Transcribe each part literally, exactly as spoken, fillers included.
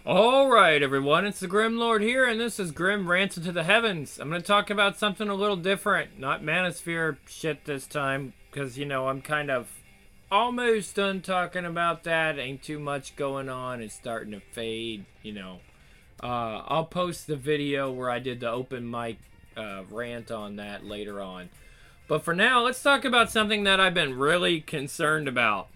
Alright, everyone, it's the Grim Lord here, and this is Grim Rants into the Heavens. I'm going to talk about something a little different. Not Manosphere shit this time, because, you know, I'm kind of almost done talking about that. Ain't too much going on. It's starting to fade, you know. Uh, I'll post the video where I did the open mic uh, rant on that later on. But for now, let's talk about something that I've been really concerned about.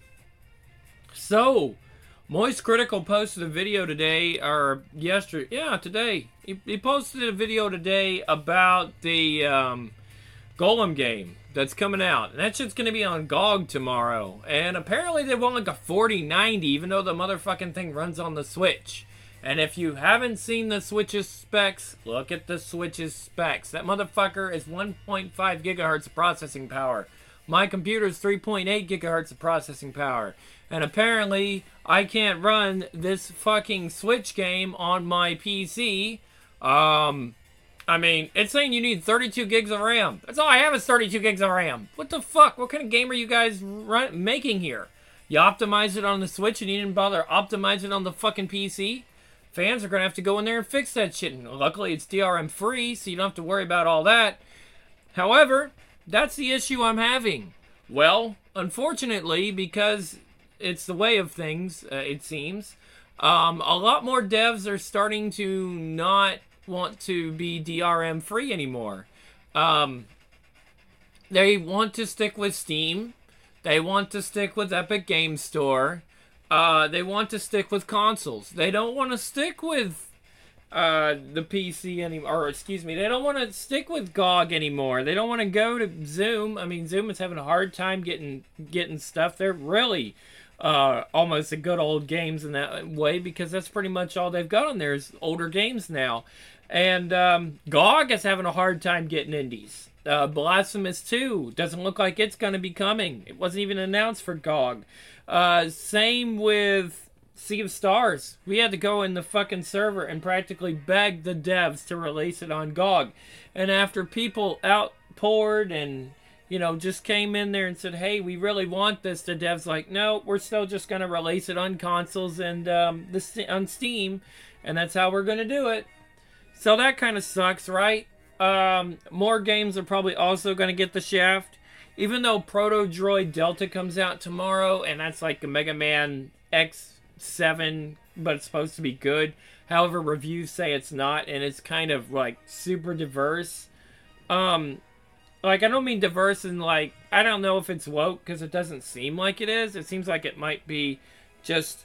So, Moist Critical posted a video today, or yesterday, yeah, today. He, he posted a video today about the um, Golem game that's coming out. And that shit's going to be on G O G tomorrow. And apparently they want like a forty ninety, even though the motherfucking thing runs on the Switch. And if you haven't seen the Switch's specs, look at the Switch's specs. That motherfucker is one point five gigahertz of processing power. My computer's three point eight gigahertz of processing power. And apparently, I can't run this fucking Switch game on my P C. Um, I mean, it's saying you need thirty-two gigs of RAM. That's all I have is thirty-two gigs of RAM. What the fuck? What kind of game are you guys run making here? You optimize it on the Switch and you didn't bother optimizing it on the fucking P C? Fans are going to have to go in there and fix that shit. And luckily, it's D R M free, so you don't have to worry about all that. However, that's the issue I'm having. Well, unfortunately, because it's the way of things, uh, it seems. Um, a lot more devs are starting to not want to be D R M free anymore. Um, they want to stick with Steam. They want to stick with Epic Games Store. Uh, they want to stick with consoles. They don't want to stick with uh, the P C anymore. Or, excuse me, they don't want to stick with G O G anymore. They don't want to go to Zoom. I mean, Zoom is having a hard time getting getting stuff. They're really uh, almost the good old games in that way, because that's pretty much all they've got on there is older games now. And um, G O G is having a hard time getting indies. Uh, Blasphemous two doesn't look like it's going to be coming. It wasn't even announced for G O G. Uh, same with Sea of Stars. We had to go in the fucking server and practically beg the devs to release it on G O G. And after people outpoured and, you know, just came in there and said, hey, we really want this, the devs like, no, we're still just going to release it on consoles and um, the, on Steam. And that's how we're going to do it. So that kind of sucks, right? Um, more games are probably also going to get the shaft. Even though Proto Droid Delta comes out tomorrow, and that's like a Mega Man X seven, but it's supposed to be good. However, reviews say it's not, and it's kind of like super diverse. Um, like, I don't mean diverse in like, I don't know if it's woke, because it doesn't seem like it is. It seems like it might be just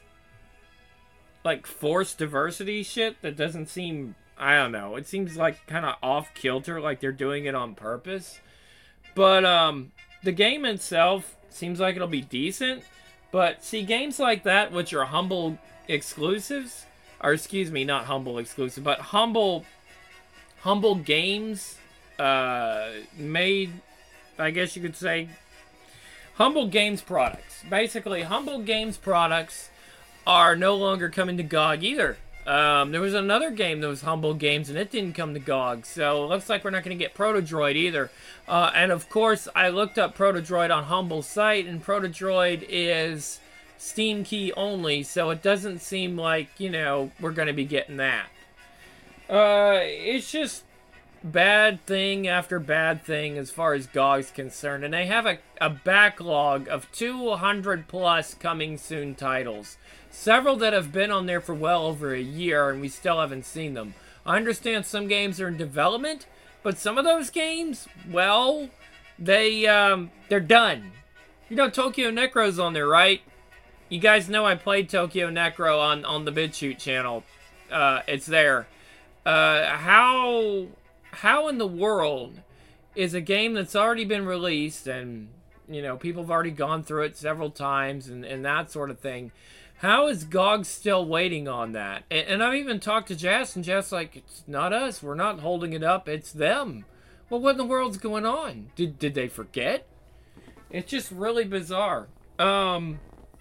like forced diversity shit that doesn't seem, I don't know. It seems like kind of off kilter, like they're doing it on purpose. But, um, the game itself seems like it'll be decent. But, see, games like that, which are humble exclusives, or excuse me, not humble exclusive, but humble, humble games, uh, made, I guess you could say, humble games products. Basically, humble games products are no longer coming to G O G either. Um, there was another game that was Humble Games, and it didn't come to G O G, so it looks like we're not going to get Proto Droid either. Uh, and of course, I looked up Proto Droid on Humble's site, and Proto Droid is Steam key only, so it doesn't seem like, you know, we're going to be getting that. Uh, it's just bad thing after bad thing as far as G O G is concerned, and they have a, a backlog of two hundred plus coming soon titles. Several that have been on there for well over a year, and we still haven't seen them. I understand some games are in development, but some of those games, well, they, um, they're done. You know, Tokyo Necro's on there, right? You guys know I played Tokyo Necro on, on the BitChute channel. Uh, it's there. Uh, how, how in the world is a game that's already been released, and, you know, people have already gone through it several times, and, and that sort of thing, how is G O G still waiting on that? And, and I've even talked to Jess, and Jess like, it's not us. We're not holding it up. It's them. Well, what in the world's going on? Did did they forget? It's just really bizarre. Um,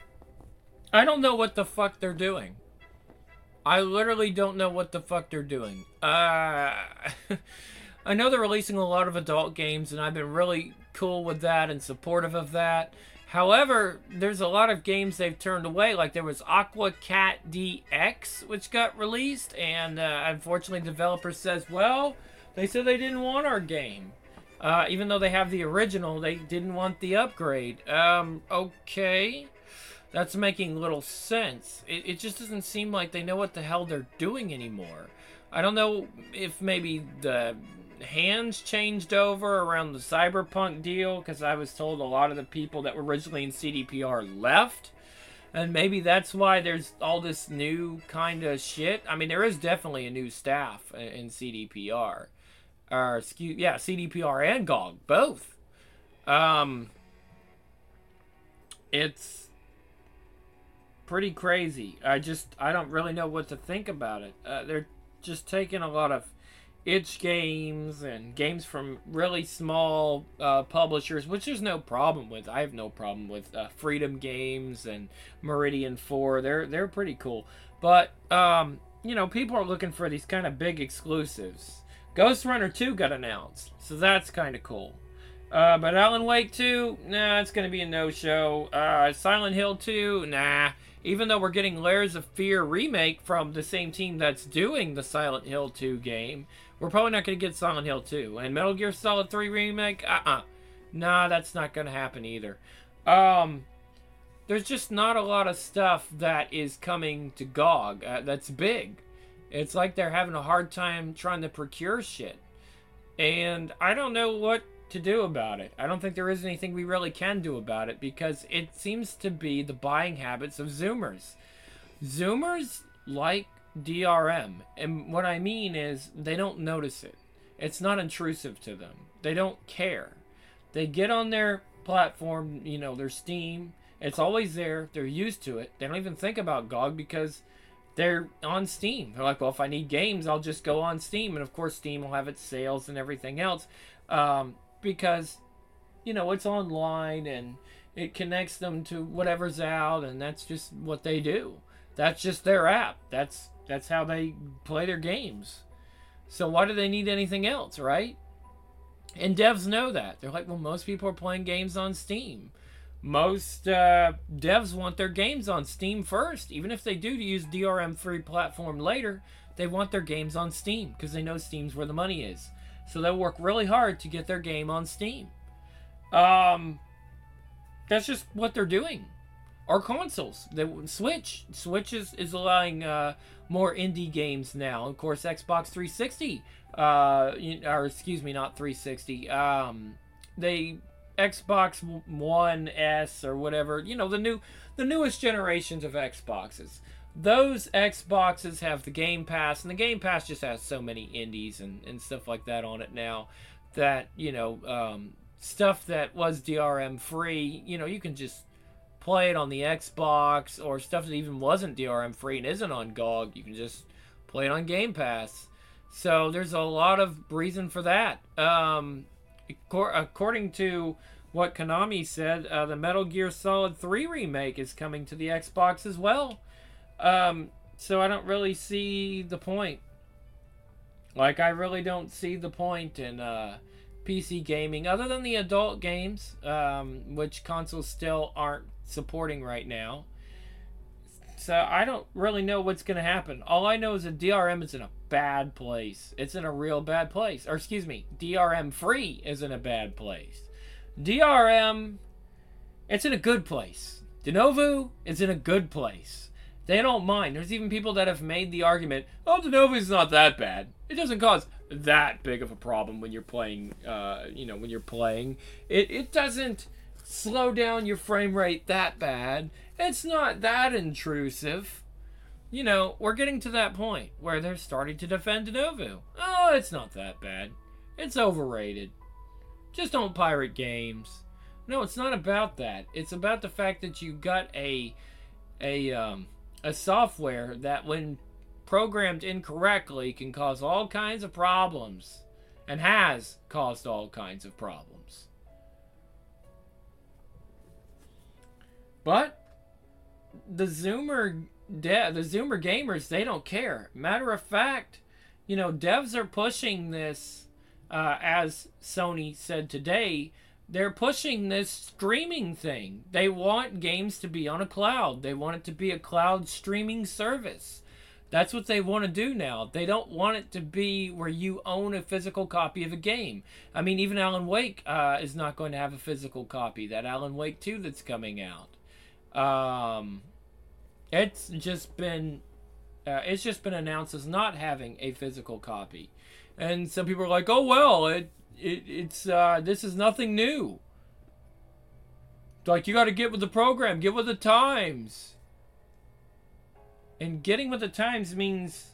I don't know what the fuck they're doing. I literally don't know what the fuck they're doing. Uh, I know they're releasing a lot of adult games, and I've been really cool with that and supportive of that. However, there's a lot of games they've turned away. Like there was Aqua Cat D X, which got released, and uh, unfortunately, developer says, well, they said they didn't want our game. Uh, even though they have the original, they didn't want the upgrade. Um, okay. That's making little sense. It, it just doesn't seem like they know what the hell they're doing anymore. I don't know if maybe the hands changed over around the Cyberpunk deal, because I was told a lot of the people that were originally in C D P R left, and maybe that's why there's all this new kind of shit. I mean, there is definitely a new staff in C D P R, or excuse, yeah, C D P R and G O G, both. Um, it's pretty crazy. I just I don't really know what to think about it. Uh, they're just taking a lot of itch games and games from really small uh, publishers, which there's no problem with. I have no problem with uh, Freedom Games and Meridian four. They're they're pretty cool. But um, you know, people are looking for these kind of big exclusives. Ghost Runner two got announced, so that's kind of cool. Uh, but Alan Wake two, nah, it's going to be a no-show. Uh, Silent Hill two, nah. Even though we're getting Layers of Fear remake from the same team that's doing the Silent Hill two game, we're probably not going to get Silent Hill two. And Metal Gear Solid three remake, uh-uh. Nah, that's not going to happen either. Um, there's just not a lot of stuff that is coming to G O G uh, that's big. It's like they're having a hard time trying to procure shit. And I don't know what to do about it. I don't think there is anything we really can do about it, because it seems to be the buying habits of Zoomers. Zoomers like D R M, and what I mean is they don't notice it. It's not intrusive to them. They don't care. They get on their platform, you know, their Steam. It's always there. They're used to it. They don't even think about G O G because they're on Steam. They're like, well, if I need games, I'll just go on Steam. And of course, Steam will have its sales and everything else. Um, because, you know, it's online and it connects them to whatever's out, and that's just what they do. That's just their app. That's that's how they play their games. So why do they need anything else, right? And devs know that. They're like, well, most people are playing games on Steam. Most uh, devs want their games on Steam first. Even if they do use D R M free platform later, they want their games on Steam because they know Steam's where the money is. So they'll work really hard to get their game on Steam. Um, that's just what they're doing. Or consoles. They, Switch. Switch is, is allowing uh, more indie games now. Of course, Xbox three sixty. Uh, or excuse me, not three sixty. Um, they Xbox One S or whatever. You know, the new, the newest generations of Xboxes. Those Xboxes have the Game Pass, and the Game Pass just has so many indies and, and stuff like that on it now that, you know, um, stuff that was D R M free, you know, you can just play it on the Xbox, or stuff that even wasn't D R M free and isn't on G O G, you can just play it on Game Pass. So there's a lot of reason for that. Um, according to what Konami said, uh, the Metal Gear Solid three remake is coming to the Xbox as well. Um, so I don't really see the point. Like, I really don't see the point in uh, P C gaming, other than the adult games, um, which consoles still aren't supporting right now. So I don't really know what's going to happen. All I know is that D R M is in a bad place. It's in a real bad place. Or excuse me, D R M free is in a bad place. D R M, it's in a good place. Denuvo is in a good place. They don't mind. There's even people that have made the argument, oh, Denuvo's not that bad. It doesn't cause that big of a problem when you're playing, uh, you know, when you're playing. It, it doesn't slow down your frame rate that bad. It's not that intrusive. You know, we're getting to that point where they're starting to defend Denuvo. Oh, it's not that bad. It's overrated. Just don't pirate games. No, it's not about that. It's about the fact that you got a, a, um, a software that, when programmed incorrectly, can cause all kinds of problems, and has caused all kinds of problems. But the Zoomer de- the Zoomer gamers, they don't care. Matter of fact, you know, devs are pushing this, uh, as Sony said today, they're pushing this streaming thing. They want games to be on a cloud. They want it to be a cloud streaming service. That's what they want to do now. They don't want it to be where you own a physical copy of a game. I mean, even Alan Wake uh, is not going to have a physical copy. That Alan Wake two that's coming out. Um, it's just been, uh, it's just been announced as not having a physical copy, and some people are like, "Oh well, it, it it's uh, this is nothing new." Like, you got to get with the program, get with the times. And getting with the times means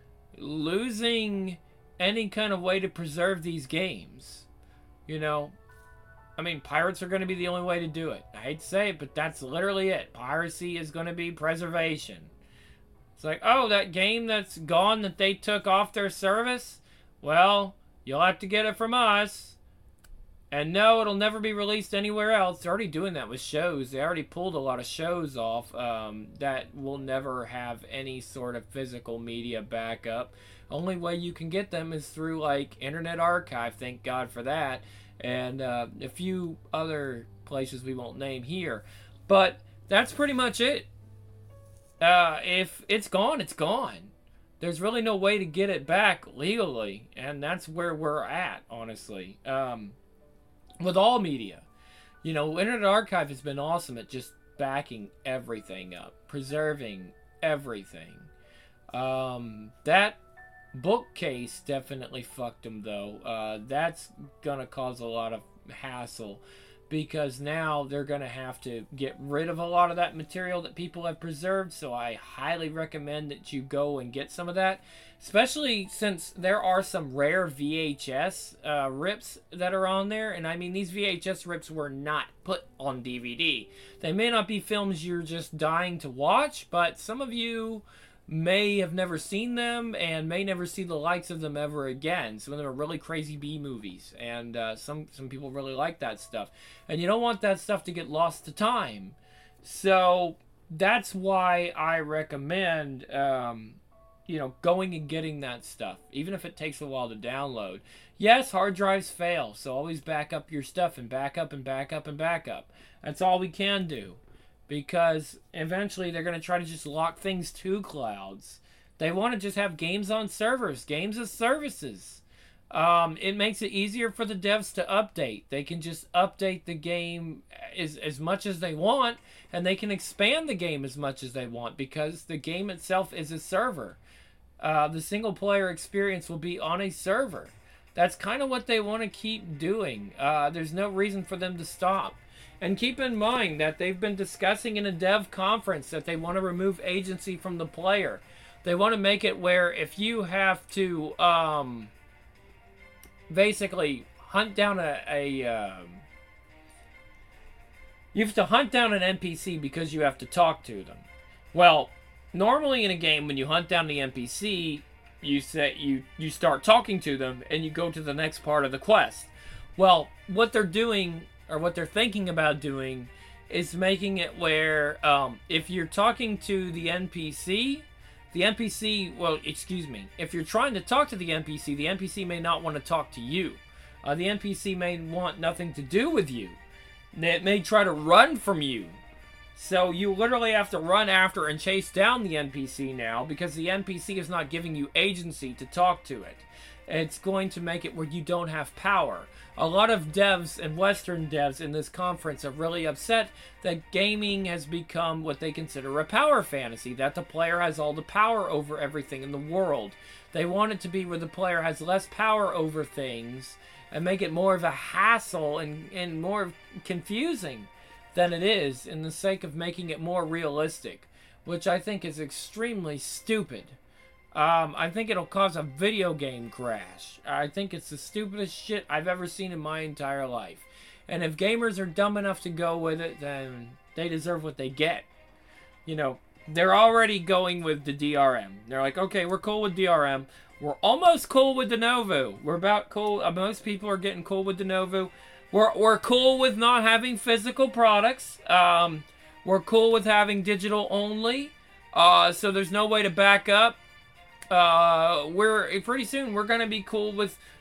losing any kind of way to preserve these games. You know, I mean, pirates are going to be the only way to do it. I hate to say it, but that's literally it. Piracy is going to be preservation. It's like, oh, that game that's gone that they took off their service? Well, you'll have to get it from us. And no, it'll never be released anywhere else. They're already doing that with shows. They already pulled a lot of shows off um, that will never have any sort of physical media backup. Only way you can get them is through, like, Internet Archive. Thank God for that. And uh, a few other places we won't name here. But that's pretty much it. Uh, if it's gone, it's gone. There's really no way to get it back legally. And that's where we're at, honestly. Um... With all media, you know, Internet Archive has been awesome at just backing everything up, preserving everything. Um, that bookcase definitely fucked them, though. Uh, that's gonna cause a lot of hassle, because now they're gonna have to get rid of a lot of that material that people have preserved. So I highly recommend that you go and get some of that. Especially since there are some rare V H S uh, rips that are on there. And I mean, these V H S rips were not put on D V D. They may not be films you're just dying to watch, but some of you may have never seen them and may never see the likes of them ever again. Some of them are really crazy B movies. And uh, some, some people really like that stuff. And you don't want that stuff to get lost to time. So that's why I recommend... Um, you know, going and getting that stuff, even if it takes a while to download. Yes, hard drives fail, so always back up your stuff and back up and back up and back up. That's all we can do, because eventually they're going to try to just lock things to clouds. They want to just have games on servers, games as services. Um, it makes it easier for the devs to update. They can just update the game as, as much as they want, and they can expand the game as much as they want, because the game itself is a server. Uh, the single player experience will be on a server. That's kind of what they want to keep doing. Uh, there's no reason for them to stop. And keep in mind that they've been discussing in a dev conference that they want to remove agency from the player. They want to make it where if you have to um, basically hunt down a... a um, you have to hunt down an N P C because you have to talk to them. Well... Normally in a game, when you hunt down the N P C, you say you, you start talking to them and you go to the next part of the quest. Well, what they're doing, or what they're thinking about doing, is making it where um, if you're talking to the N P C, the N P C, well, excuse me, if you're trying to talk to the N P C, the N P C may not want to talk to you. Uh, the N P C may want nothing to do with you. It may try to run from you. So you literally have to run after and chase down the N P C now, because the N P C is not giving you agency to talk to it. It's going to make it where you don't have power. A lot of devs and Western devs in this conference are really upset that gaming has become what they consider a power fantasy, that the player has all the power over everything in the world. They want it to be where the player has less power over things and make it more of a hassle and, and more confusing than it is, in the sake of making it more realistic, which I think is extremely stupid. Um, I think it'll cause a video game crash. I think it's the stupidest shit I've ever seen in my entire life. And if gamers are dumb enough to go with it, then they deserve what they get. You know, they're already going with the D R M. They're like, okay, we're cool with D R M. We're almost cool with Denuvo. We're about cool. Uh, most people are getting cool with Denuvo. We're, we're cool with not having physical products. Um, we're cool with having digital only. Uh, so there's no way to back up. Uh, we're pretty soon we're going to be cool with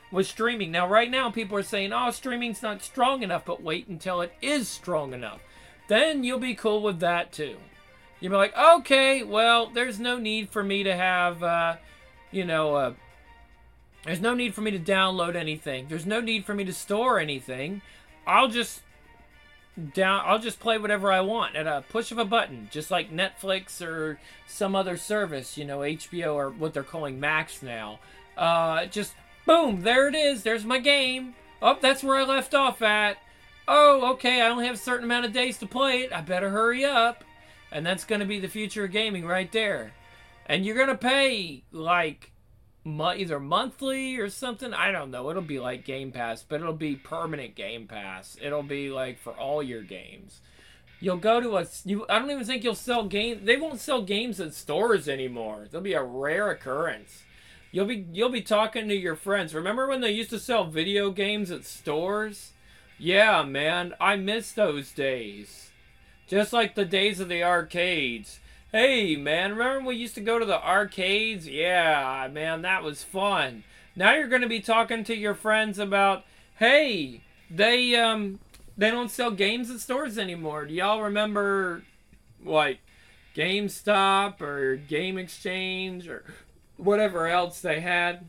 with streaming. Now, right now, people are saying, oh, streaming's not strong enough, but wait until it is strong enough. Then you'll be cool with that, too. You'll be like, okay, well, there's no need for me to have, uh, you know, uh, there's no need for me to download anything. There's no need for me to store anything. I'll just down I'll just play whatever I want at a push of a button, just like Netflix or some other service, you know, H B O or what they're calling Max now. Uh, just boom, there it is. There's my game. Oh, that's where I left off at. Oh, okay, I only have a certain amount of days to play it. I better hurry up. And that's going to be the future of gaming right there. And you're going to pay like either monthly or something. I don't know. It'll be like Game Pass, but it'll be permanent Game Pass. It'll be like for all your games. You'll go to a... You, I don't even think you'll sell games... They won't sell games in stores anymore. There'll be a rare occurrence. You'll be you'll be talking to your friends. Remember when they used to sell video games at stores? Yeah, man. I miss those days. Just like the days of the arcades. Hey, man, remember when we used to go to the arcades? Yeah, man, that was fun. Now you're going to be talking to your friends about, hey, they um they don't sell games at stores anymore. Do y'all remember, like, GameStop or Game Exchange or whatever else they had?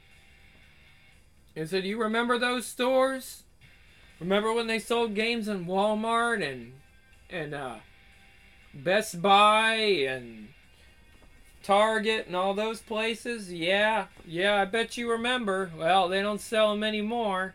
And so do you remember those stores? Remember when they sold games in Walmart and, and, uh, Best Buy and Target and all those places? Yeah, yeah, I bet you remember. Well, they don't sell them anymore.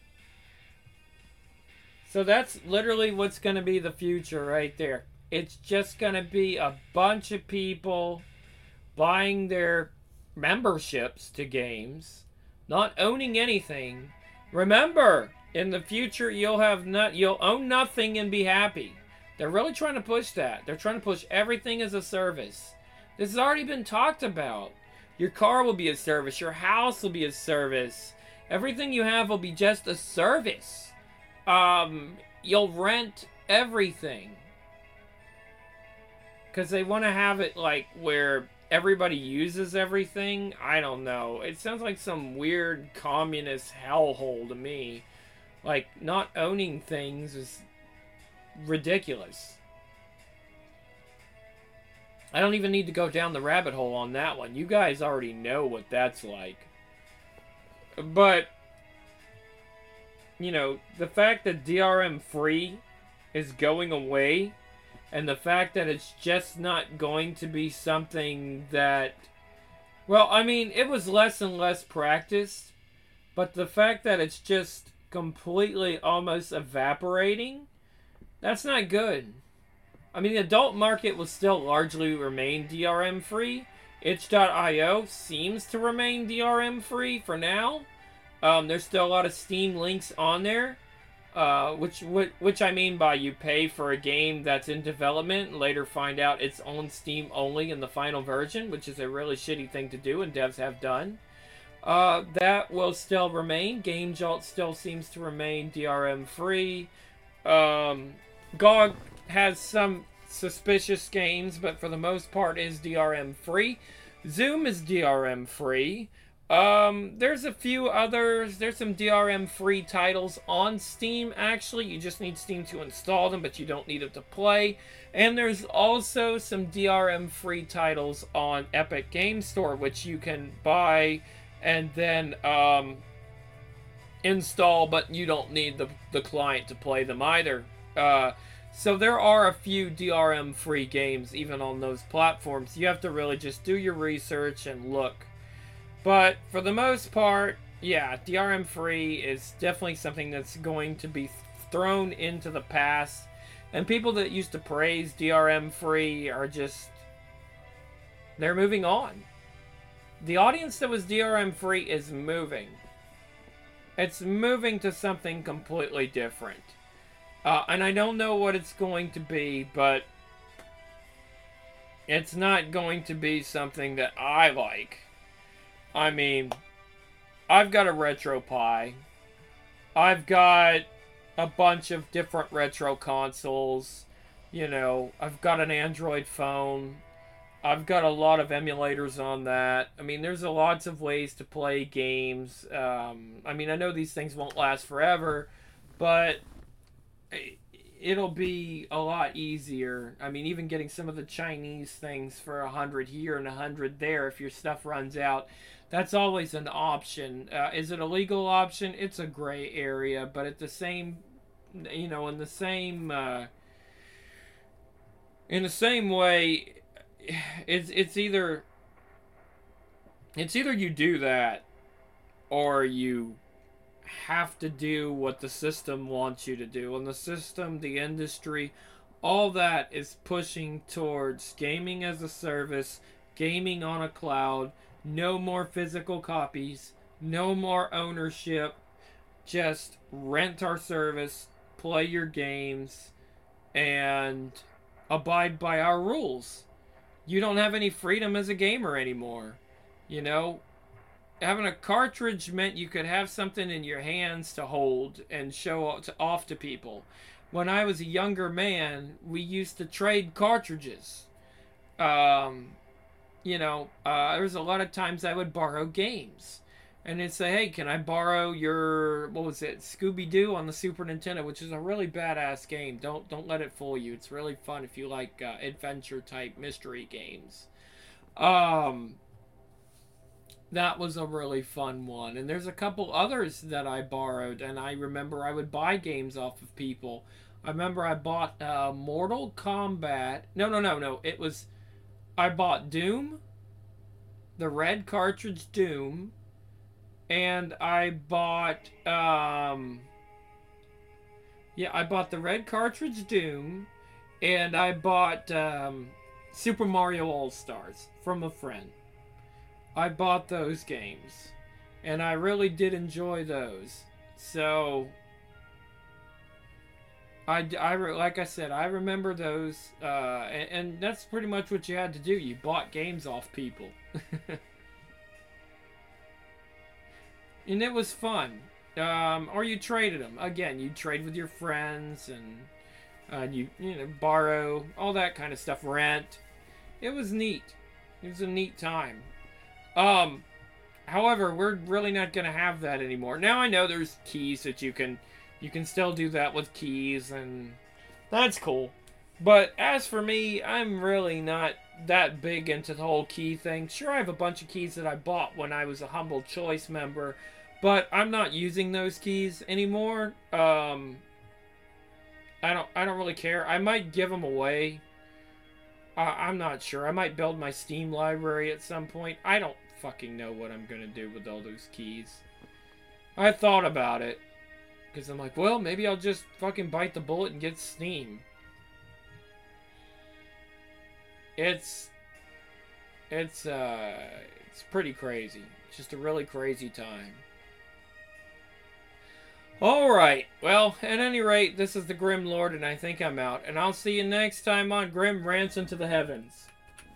So that's literally what's going to be the future right there. It's just going to be a bunch of people buying their memberships to games, not owning anything. Remember, in the future, you'll have not, you'll own nothing and be happy. They're really trying to push that. They're trying to push everything as a service. This has already been talked about. Your car will be a service. Your house will be a service. Everything you have will be just a service. Um, you'll rent everything. Because they want to have it like where everybody uses everything. I don't know. It sounds like some weird communist hellhole to me. Like, not owning things is ridiculous. I don't even need to go down the rabbit hole on that one. You guys already know what that's like. But, you know, the fact that D R M free is going away, and the fact that it's just not going to be something that, well, I mean, it was less and less practiced, but the fact that it's just completely almost evaporating, that's not good. I mean, the adult market will still largely remain D R M free. itch dot i o seems to remain D R M free for now. Um, there's still a lot of Steam links on there. Uh, which, which, which I mean by you pay for a game that's in development and later find out it's on Steam only in the final version, which is a really shitty thing to do and devs have done. Uh, that will still remain. GameJolt still seems to remain D R M free. Um, G O G has some suspicious games, but for the most part is D R M free. Zoom is D R M free. Um, there's a few others. There's some D R M free titles on Steam, actually. You just need Steam to install them, but you don't need it to play. And there's also some D R M free titles on Epic Game Store, which you can buy and then um, install, but you don't need the, the client to play them either. Uh, so there are a few D R M free games even on those platforms. You have to really just do your research and look. But for the most part, yeah, D R M free is definitely something that's going to be thrown into the past. And people that used to praise D R M free are just, they're moving on. The audience that was D R M free is moving. It's moving to something completely different. Uh, and I don't know what it's going to be, but it's not going to be something that I like. I mean, I've got a RetroPie. I've got a bunch of different retro consoles. You know, I've got an Android phone. I've got a lot of emulators on that. I mean, there's a lots of ways to play games. Um, I mean, I know these things won't last forever, but it'll be a lot easier. I mean, even getting some of the Chinese things for a hundred here and a hundred there if your stuff runs out, that's always an option. Uh, is it a legal option? It's a gray area, but at the same, you know, in the same, uh, in the same way, it's it's either it's either you do that or you have to do what the system wants you to do. And the system, the industry, all that is pushing towards gaming as a service, gaming on a cloud, no more physical copies, no more ownership, just rent our service, play your games, and abide by our rules. You don't have any freedom as a gamer anymore. You know, having a cartridge meant you could have something in your hands to hold and show off to people. When I was a younger man, we used to trade cartridges. Um, you know, uh, there was a lot of times I would borrow games. And they'd say, hey, can I borrow your, what was it, Scooby-Doo on the Super Nintendo, which is a really badass game. Don't don't let it fool you. It's really fun if you like uh, adventure-type mystery games. Um... That was a really fun one. And there's a couple others that I borrowed, and I remember I would buy games off of people. I remember I bought uh, Mortal Kombat. No, no, no, no. It was, I bought Doom, the red cartridge Doom, and I bought, um, yeah, I bought the red cartridge Doom, and I bought um, Super Mario All-Stars from a friend. I bought those games, and I really did enjoy those. So, I, I like I said, I remember those, uh, and, and that's pretty much what you had to do. You bought games off people. And it was fun. Um, or you traded them. Again, you trade with your friends, and uh, you, you know, borrow, all that kind of stuff, rent. It was neat. It was a neat time. Um, however, we're really not going to have that anymore. Now I know there's keys that you can, you can still do that with keys, and that's cool. But as for me, I'm really not that big into the whole key thing. Sure, I have a bunch of keys that I bought when I was a Humble Choice member, but I'm not using those keys anymore. Um, I don't, I don't really care. I might give them away. Uh, I'm not sure. I might build my Steam library at some point. I don't fucking know what I'm gonna do with all those keys. I thought about it, because I'm like, well, maybe I'll just fucking bite the bullet and get Steam. It's, it's, uh, it's pretty crazy. It's just a really crazy time. Alright, well, at any rate, this is the Grim Lord, and I think I'm out. And I'll see you next time on Grim Rants into the Heavens.